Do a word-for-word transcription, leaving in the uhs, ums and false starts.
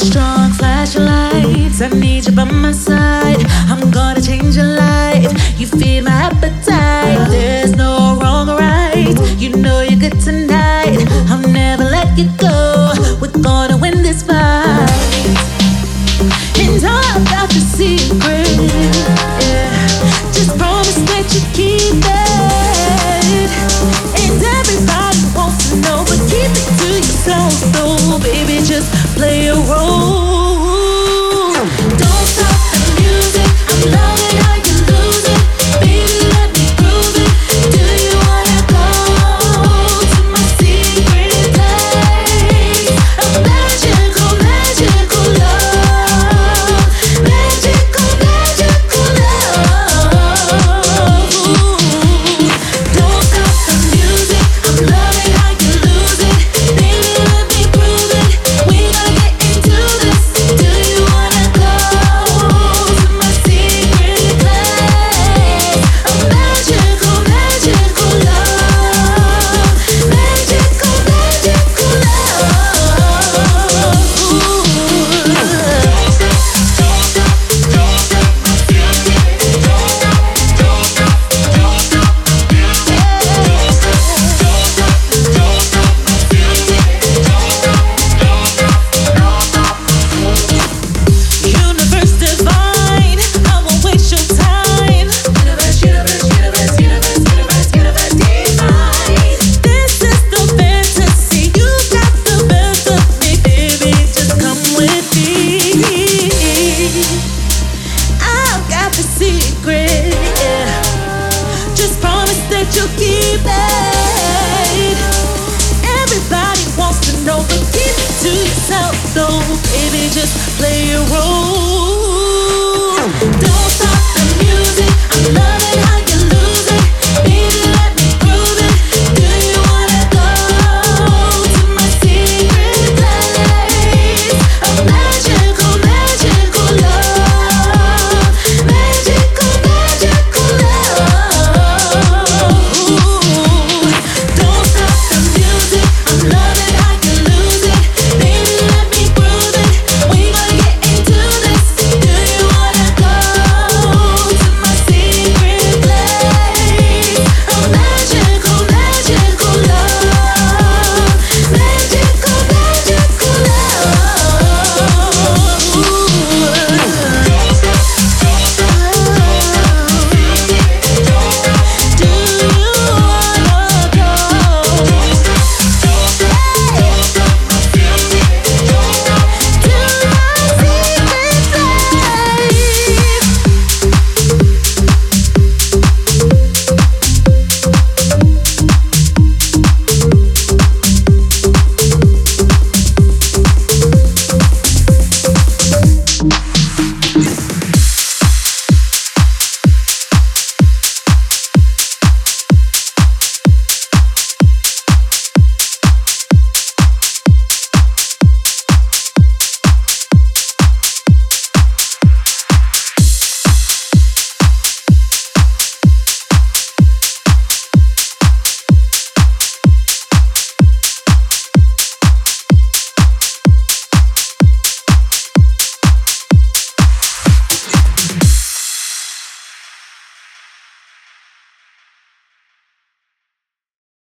strong flashing lights. I need you by my side. I'm gonna change your life. You feed my appetite. There's no wrong or right. You know you're good tonight. I'll never let you go. We're gonna win this fight. And all about the secret. Yeah. Just promise that you keep it. And everybody wants to know, but keep it to yourself. So baby, just play a role. Don't stop the music. I'm loving how you lose it. Baby, let me prove it. Do you wanna go to my secret place? A magical, magical love. Magical, magical love. Ooh. Don't stop the music. I'm loving how you lose it. Baby, let me prove it. We gotta get into this. Do you wanna go to my secret place? A magical, magical love. Magical, magical love. Universe divine, I won't waste your time. Universe, universe, universe, universe, universe, universe divine. This is the fantasy. You got the best of me, baby. Just come with me. I've got the secret. Yeah. Just promise that you'll keep it. Everybody wants to know, but keep it to yourself. So, baby, just play your role.